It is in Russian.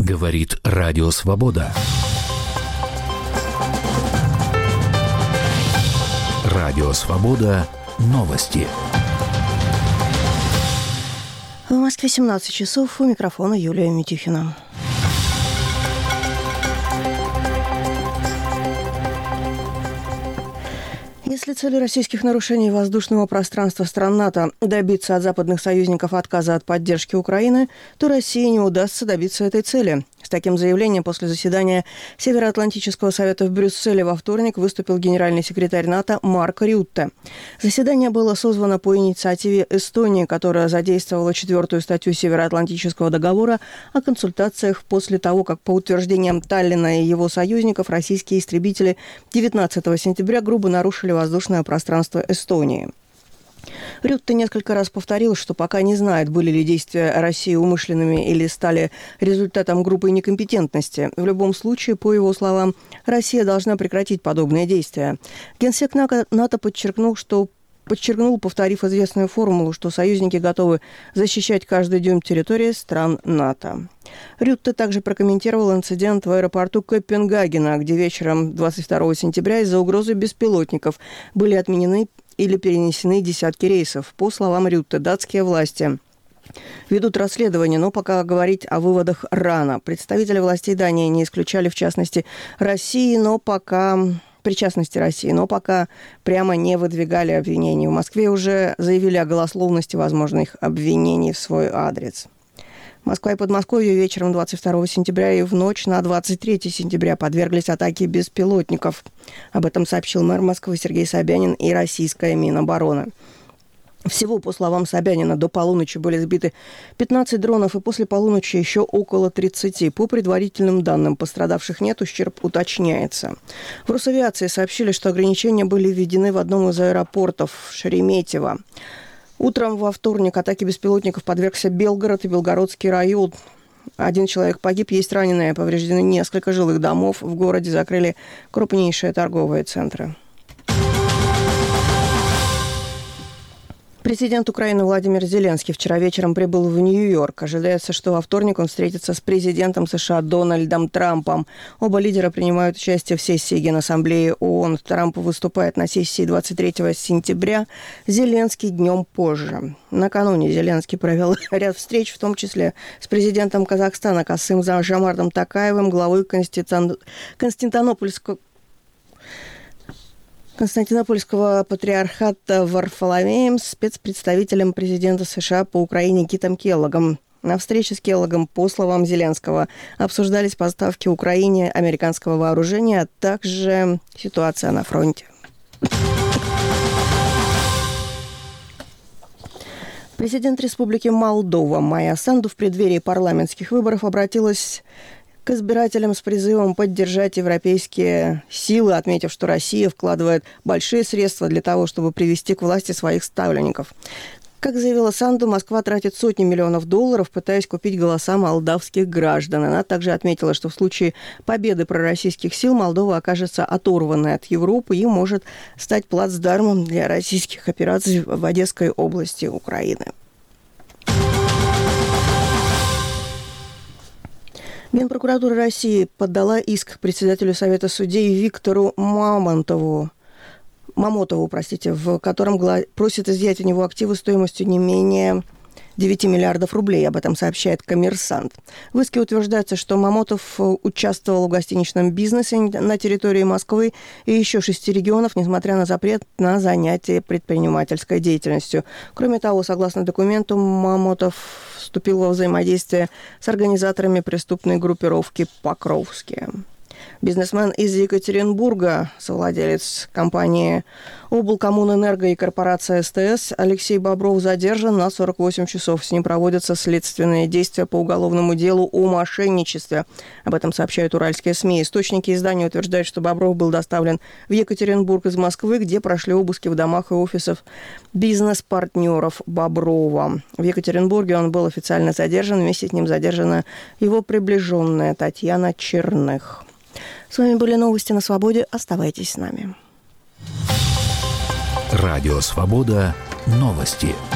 Говорит Радио Свобода. Радио Свобода. Новости. В Москве 17 часов. У микрофона Юлия Митюхина. Если целью российских нарушений воздушного пространства стран НАТО добиться от западных союзников отказа от поддержки Украины, то России не удастся добиться этой цели. С таким заявлением после заседания Североатлантического совета в Брюсселе во вторник выступил генеральный секретарь НАТО Марк Рютте. Заседание было созвано по инициативе Эстонии, которая задействовала 4-ю статью Североатлантического договора о консультациях после того, как, по утверждениям Таллина и его союзников, российские истребители 19 сентября грубо нарушили воздушное пространство Эстонии. Рютте несколько раз повторил, что пока не знает, были ли действия России умышленными или стали результатом грубой некомпетентности. В любом случае, по его словам, Россия должна прекратить подобные действия. Генсек НАТО подчеркнул, повторив известную формулу, что союзники готовы защищать каждый дюйм территории стран НАТО. Рютте также прокомментировал инцидент в аэропорту Копенгагена, где вечером 22 сентября из-за угрозы беспилотников были отменены или перенесены десятки рейсов. По словам Рютте, датские власти ведут расследование, но пока говорить о выводах рано. Представители властей Дании не исключали, в частности, причастности России, но пока прямо не выдвигали обвинений. В Москве уже заявили о голословности возможных обвинений в свой адрес. Москва и Подмосковье вечером 22 сентября и в ночь на 23 сентября подверглись атаке беспилотников. Об этом сообщил мэр Москвы Сергей Собянин и российская Минобороны. Всего, по словам Собянина, до полуночи были сбиты 15 дронов и после полуночи еще около 30. По предварительным данным, пострадавших нет, ущерб уточняется. В Росавиации сообщили, что ограничения были введены в одном из аэропортов Шереметьево. Утром во вторник атаке беспилотников подвергся Белгород и Белгородский район. 1 человек погиб, есть раненые, повреждены несколько жилых домов. В городе закрыли крупнейшие торговые центры. Президент Украины Владимир Зеленский вчера вечером прибыл в Нью-Йорк. Ожидается, что во вторник он встретится с президентом США Дональдом Трампом. Оба лидера принимают участие в сессии Генассамблеи ООН. Трамп выступает на сессии 23 сентября, Зеленский днем позже. Накануне Зеленский провел ряд встреч, в том числе с президентом Казахстана Касым-Жомартом Токаевым, главой Константинопольского патриархата Варфоломеем, спецпредставителем президента США по Украине Китом Келлогом. На встрече с Келлогом, по словам Зеленского, обсуждались поставки Украине американского вооружения, а также ситуация на фронте. Президент Республики Молдова Майя Санду в преддверии парламентских выборов обратилась к избирателям с призывом поддержать европейские силы, отметив, что Россия вкладывает большие средства для того, чтобы привести к власти своих ставленников. Как заявила Санду, Москва тратит сотни миллионов долларов, пытаясь купить голоса молдавских граждан. Она также отметила, что в случае победы пророссийских сил Молдова окажется оторванной от Европы и может стать плацдармом для российских операций в Одесской области Украины. Генпрокуратура России подала иск председателю Совета судей Виктору Мамотову, в котором просит изъять у него активы стоимостью не менее 9 миллиардов рублей. Об этом сообщает «Коммерсант». В иске утверждается, что Мамотов участвовал в гостиничном бизнесе на территории Москвы и еще 6 регионов, несмотря на запрет на занятие предпринимательской деятельностью. Кроме того, согласно документу, Мамотов вступил во взаимодействие с организаторами преступной группировки «Покровские». Бизнесмен из Екатеринбурга, совладелец компании «Облкоммунэнерго» и корпорация СТС Алексей Бобров задержан на 48 часов. С ним проводятся следственные действия по уголовному делу о мошенничестве. Об этом сообщают уральские СМИ. Источники издания утверждают, что Бобров был доставлен в Екатеринбург из Москвы, где прошли обыски в домах и офисах бизнес-партнеров Боброва. В Екатеринбурге он был официально задержан. Вместе с ним задержана его приближенная Татьяна Черных. С вами были новости на Свободе. Оставайтесь с нами. Радио Свобода. Новости.